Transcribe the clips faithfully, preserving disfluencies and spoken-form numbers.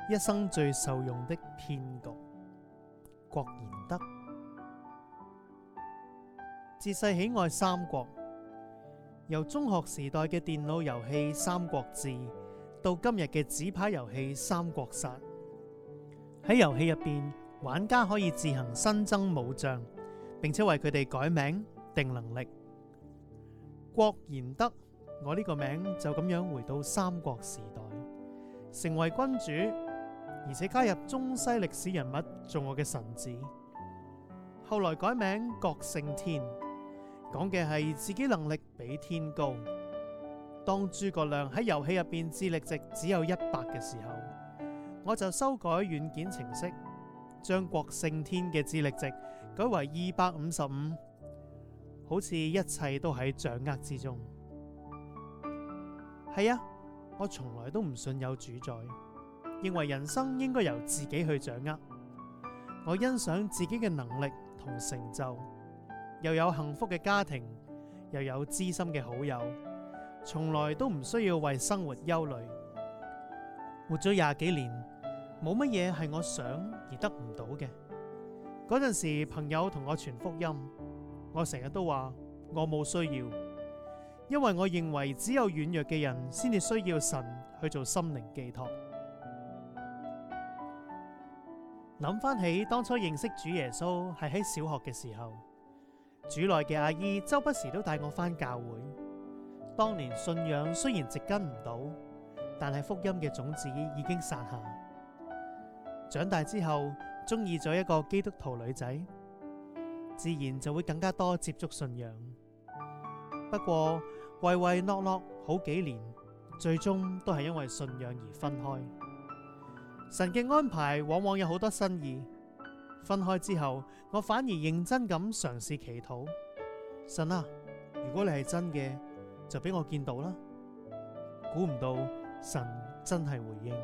一生最受用的騙局。郭賢德自細喜愛三國，由中學時代嘅電腦遊戲《三國志》到今日嘅紙牌遊戲《三國殺》。喺遊戲入邊，玩家可以自行新增武將，並且為佢哋改名定能力。郭賢德，我呢個名就咁樣回到三國時代，成為君主，而且加入中西歷史人物做我嘅臣子。後來改名郭勝天，講嘅係自己能力比天高。當諸葛亮喺遊戲入邊智力值只有一百嘅時候，我就修改軟件程式，將郭勝天嘅智力值改為二百五十五，好似一切都喺掌握之中。係啊，我從來都唔信有主宰，認為人生應該由自己去掌握。我欣賞自己嘅能力同成就，又有幸福嘅家庭，又有知心嘅好友，從來都唔需要為生活憂慮。活咗廿幾年，冇乜嘢係我想而得唔到嘅。嗰陣時，朋友同我傳福音，我成日都話我冇需要，因為我認為只有軟弱嘅人先至需要神去做心靈寄託。諗翻起當初認識主耶穌係喺小學嘅時候，主內嘅阿姨周不時都帶我翻教會。當年信仰雖然植根唔到，但係福音嘅種子已經撒下。長大之後，中意咗一個基督徒女仔，自然就會更加多接觸信仰。不過唯唯諾諾好幾年，最終都係因為信仰而分開。神嘅安排往往有好多新意。分開之後，我反而認真咁嘗試祈禱，神啊，如果你係真嘅，就俾我見到啦。估唔到神真係回應。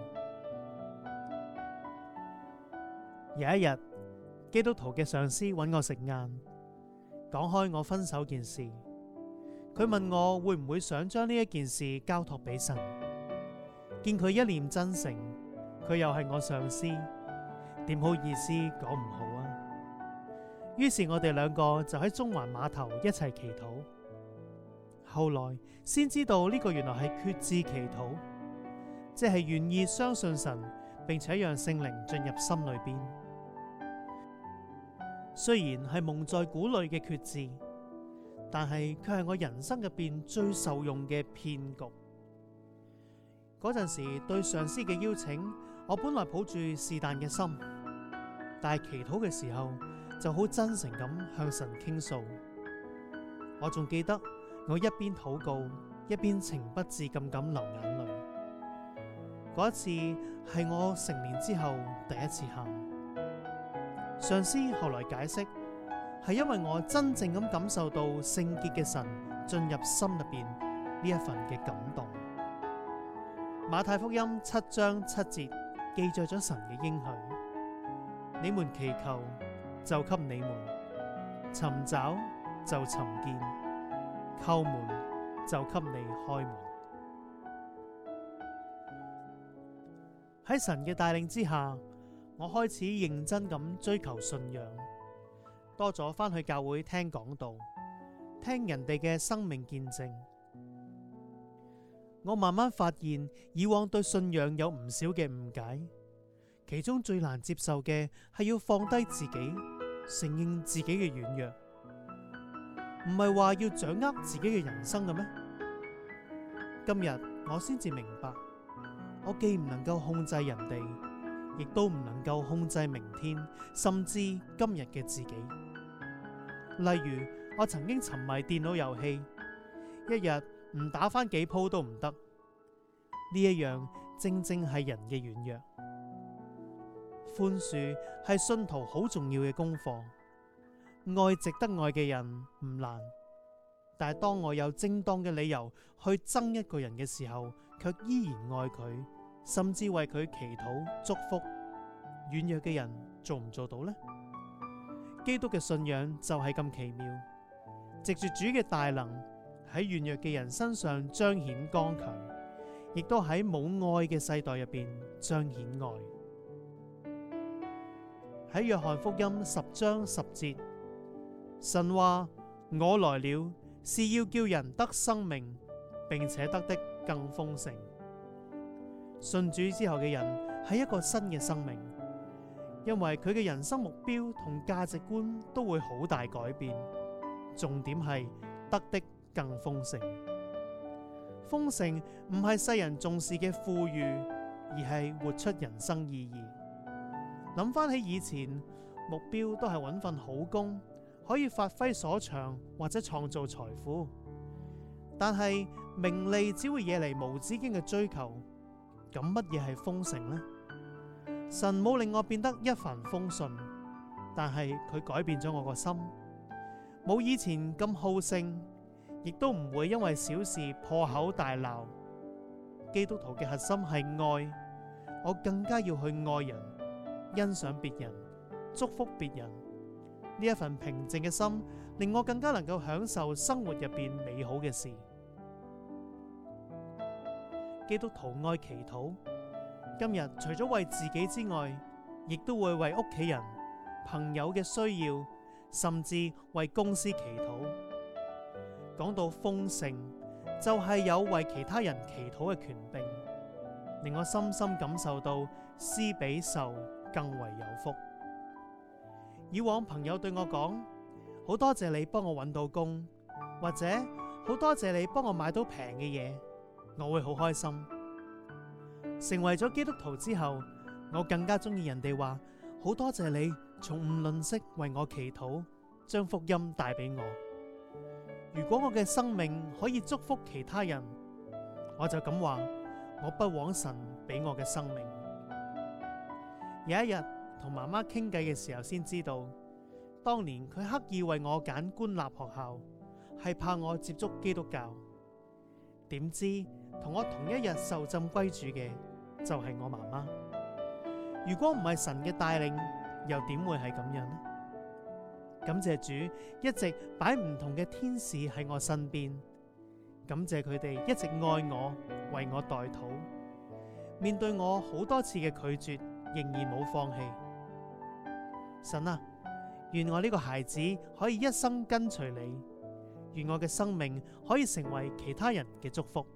有一日，基督徒嘅上司揾我食晏，講開我分手件事。佢問我會唔會想將呢一件事交託俾神。見佢一臉真誠，佢又係我上司，點好意思講唔好啊？於是我哋兩個就喺中環碼頭一齊祈禱。後來先知道呢個原來係決志祈禱，即係願意相信神，並且讓聖靈進入心裏邊。雖然係蒙在鼓裏嘅決志，但係卻係我人生入邊最受用嘅騙局。嗰陣時對上司嘅邀請，我本來抱住是但嘅心，但係祈禱嘅時候就好真誠咁向神傾訴。我仲記得我一邊禱告，一邊情不自禁咁流眼淚。嗰一次係我成年之後第一次喊。上司後來解釋，係因為我真正咁感受到聖潔嘅神進入心入邊呢一份嘅感動。馬太福音七章七節記載咗神嘅應許：你們祈求，就給你們；尋找，就尋見；叩門，就給你開門。喺神嘅帶領之下，我開始認真咁追求信仰，多咗返去教會聽講道，聽人哋嘅生命見證。我慢慢發現，以往對信仰有唔少嘅誤解，其中最難接受嘅係要放低自己，承認自己嘅軟弱。唔係話要掌握自己嘅人生嘅咩？今日我先至明白，我既唔能夠控制人哋，亦都唔能夠控制明天，甚至今日嘅自己。例如，我曾經沉迷電腦遊戲，一日唔打返幾鋪都唔得。呢一樣正正係人嘅軟弱。寬恕係信徒好重要嘅功課。愛值得愛嘅人唔難，但係當我有正當嘅理由去憎一個人嘅時候，卻依然愛佢，甚至為佢祈禱祝福。軟弱嘅人做唔做到呢？基督嘅信仰就係咁奇妙，藉住主嘅大能喺軟弱嘅人身上彰顯剛強， 亦都喺冇愛嘅世代入邊彰顯愛。喺約翰福音十章十節，神話：我來了，是要叫人得生命，並且得的更豐盛。信主之後嘅人係一個新嘅生命，因為佢嘅人生目標同價值觀都會好大改變。重點係得的更豐盛。豐盛唔係世人重視嘅富裕，而係活出人生意義。諗翻起以前，目標都係搵份好工，可以發揮所長或者創造財富。但係名利只會惹嚟無止境嘅追求。咁乜嘢係豐盛呢？神冇令我變得一帆風順，但係佢改變咗我個心，冇以前咁好勝，亦都唔會因為小事破口大鬧。基督徒嘅核心係愛，我更加要去愛人，欣賞別人，祝福別人。呢一份平靜嘅心，令我更加能夠享受生活入邊美好嘅事。基督徒愛祈禱，今日除咗為自己之外，亦都會為屋企人、朋友嘅需要，甚至為公司祈禱。講到豐盛，就係有為其他人祈禱嘅權柄，令我深深感受到施比受更為有福。以往朋友對我講：好多謝你幫我搵到工，或者好多謝你幫我買到平嘅嘢。我會好開心。成為咗基督徒之後，我更加中意人哋話：好多謝你從唔吝嗇為我祈禱，將福音帶俾我。如果我嘅生命可以祝福其他人，我就咁話：我不枉神俾我嘅生命。有一日同媽媽傾偈嘅時候，先知道當年佢刻意為我揀官立學校，係怕我接觸基督教。點知同我同一日受浸歸主嘅就係我媽媽。如果唔係神嘅帶領，又點會係咁樣呢？感謝主一直擺唔同嘅天使喺我身邊，感謝佢哋一直愛我，為我代禱。面對我好多次嘅拒絕，仍然冇放棄。神啊，願我呢個孩子可以一生跟隨你。願我嘅生命可以成為其他人嘅祝福。